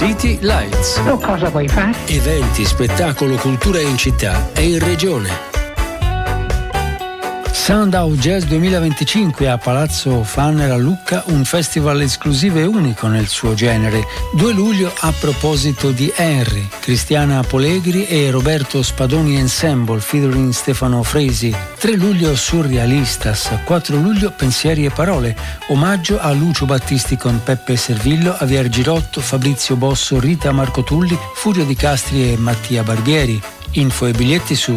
City Lights. Tu cosa vuoi fare? Eventi, spettacolo, cultura in città e in regione. Sandow Jazz 2025 a Palazzo Fanner a Lucca, un festival esclusivo e unico nel suo genere. 2 luglio a proposito di Henry, Cristiana Polegri e Roberto Spadoni Ensemble featuring Stefano Fresi. 3 luglio Surrealistas, 4 luglio Pensieri e Parole, omaggio a Lucio Battisti con Peppe Servillo, Javier Girotto, Fabrizio Bosso, Rita Marcotulli, Furio Di Castri e Mattia Barbieri. Info e biglietti su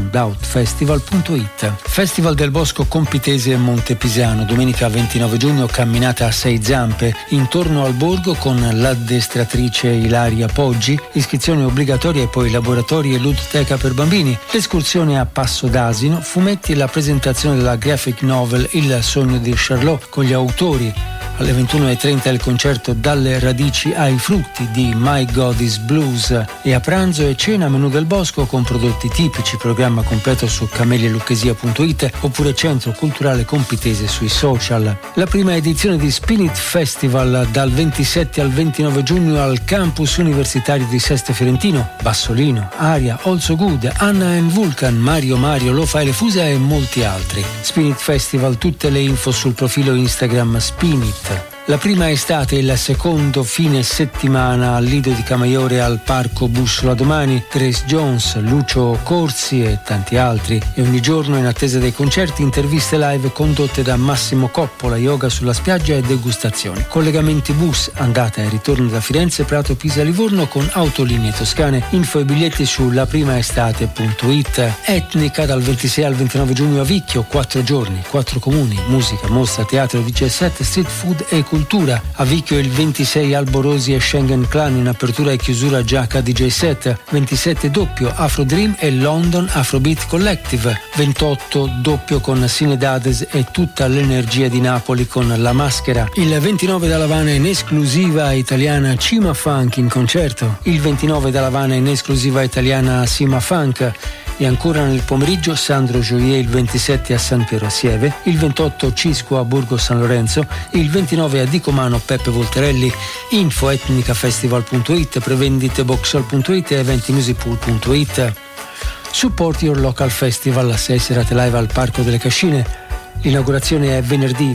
soundoutfestival.it. Festival del Bosco Compitese e Montepisano, domenica 29 giugno, camminata a 6 zampe intorno al borgo con l'addestratrice Ilaria Poggi, iscrizione obbligatoria e poi laboratori e ludoteca per bambini, l'escursione a Passo d'Asino, fumetti e la presentazione della graphic novel Il sogno di Charlot con gli autori. Alle 21:30 il concerto Dalle radici ai frutti di My God is Blues e a pranzo e cena menù del bosco con prodotti tipici, programma completo su camelialucchesia.it oppure Centro Culturale Compitese sui social. La prima edizione di Spinit Festival dal 27 al 29 giugno al campus universitario di Seste Fiorentino, Bassolino, Aria, Also Good, Anna and Vulcan, Mario, Lo Fai le Fusa e molti altri. Spinit Festival, tutte le info sul profilo Instagram Spinit. La prima estate e il secondo fine settimana al Lido di Camaiore al Parco Bussola Domani, Grace Jones, Lucio Corsi e tanti altri. E ogni giorno in attesa dei concerti, interviste live condotte da Massimo Coppola, yoga sulla spiaggia e degustazioni. Collegamenti bus, andata e ritorno da Firenze, Prato, Pisa, Livorno con autolinee toscane. Info e biglietti su laprimaestate.it. Etnica dal 26 al 29 giugno a Vicchio, 4 giorni, 4 comuni, musica, mostra, teatro, DJ set, street food e cultura. A Vicchio il 26 Alborosi e Schengen Clan in apertura e chiusura Giacca DJ set, 27 doppio Afro Dream e London Afrobeat Collective, 28 doppio con Sinedades e tutta l'energia di Napoli con La Maschera, il 29 da Lavana in esclusiva italiana Cima Funk in concerto, il 29 da Lavana in esclusiva italiana Sima Funk. E ancora nel pomeriggio Sandro Gioier il 27 a San Piero a Sieve, il 28 Cisco a Borgo San Lorenzo, il 29 a Dicomano Peppe Volterelli. Info etnicafestival.it, prevendite boxhall.it e eventimusicpool.it. Support Your Local Festival, 6 serate live al Parco delle Cascine. L'inaugurazione è venerdì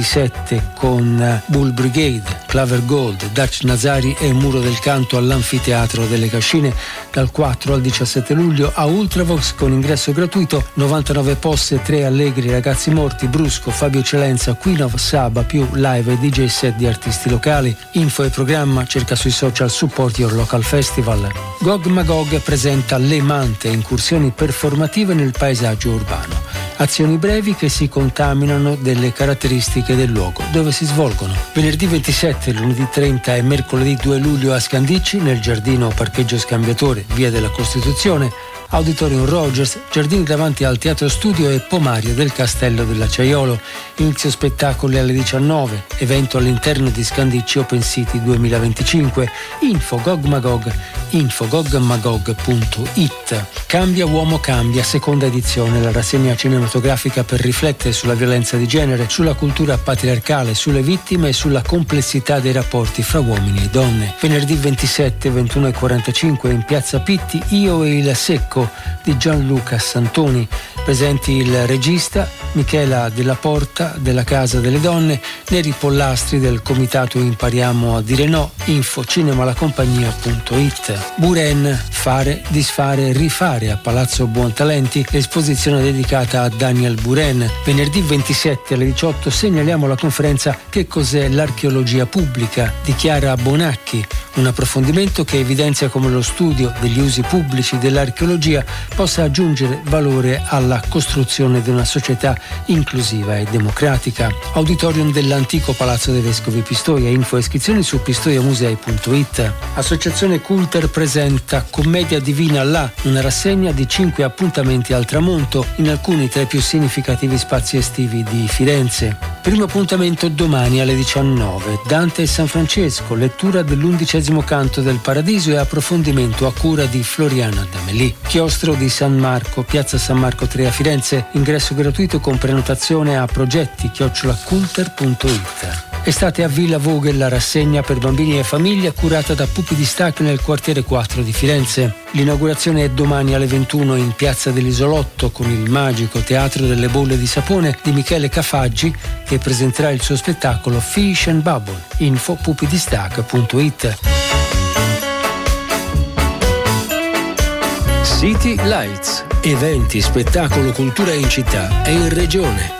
27 con Bull Brigade, Claver Gold, Dutch Nazari e Muro del Canto all'Anfiteatro delle Cascine dal 4 al 17 luglio a Ultravox con ingresso gratuito, 99 posse, 3 allegri, Ragazzi Morti, Brusco, Fabio Celenza, Queen of Saba più live e DJ set di artisti locali. Info e programma cerca sui social Support Your Local Festival. Gog Magog presenta Le Mante, incursioni performative nel paesaggio urbano. Azioni brevi che si contaminano delle caratteristiche del luogo dove si svolgono. Venerdì 27, lunedì 30 e mercoledì 2 luglio a Scandicci, nel giardino Parcheggio Scambiatore, via della Costituzione, Auditorium Rogers, giardini davanti al Teatro Studio e Pomaria del Castello dell'Acciaiolo. Inizio spettacoli alle 19, evento all'interno di Scandicci Open City 2025. Info Gogmagog, infogogmagog.it. Cambia Uomo Cambia, seconda edizione, la rassegna cinematografica per riflettere sulla violenza di genere, sulla cultura patriarcale, sulle vittime e sulla complessità dei rapporti fra uomini e donne. Venerdì 27, 21:45 in Piazza Pitti, Io e il Secco di Gianluca Santoni. Presenti il regista Michela Della Porta della Casa delle Donne, Neri Pollastri del comitato Impariamo a dire no. Info cinemalacompagnia.it. Buren, Fare, Disfare, Rifare a Palazzo Buontalenti, l'esposizione dedicata a Daniel Buren. Venerdì 27 alle 18 segnaliamo la conferenza Che cos'è l'archeologia pubblica di Chiara Bonacchi, un approfondimento che evidenzia come lo studio degli usi pubblici dell'archeologia possa aggiungere valore alla costruzione di una società inclusiva e democratica. Auditorium dell'antico Palazzo dei Vescovi Pistoia. Info e iscrizioni su pistoiamusei.it. Associazione Culter presenta Commedia Divina là, una rassegna di 5 appuntamenti al tramonto in alcuni tra i più significativi spazi estivi di Firenze. Primo appuntamento domani alle 19. Dante e San Francesco, lettura dell'11° canto del Paradiso e approfondimento a cura di Floriana D'Amelì. Chiostro di San Marco, piazza San Marco 3 a Firenze, ingresso gratuito con prenotazione a progetti@culter.it. Estate a Villa Vogel, la rassegna per bambini e famiglie curata da Pupi di Stac nel quartiere 4 di Firenze. L'inaugurazione è domani alle 21 in Piazza dell'Isolotto con il magico Teatro delle Bolle di Sapone di Michele Cafaggi, che presenterà il suo spettacolo Fish and Bubble. Info pupidistac.it. City Lights. Eventi, spettacolo, cultura in città e in regione.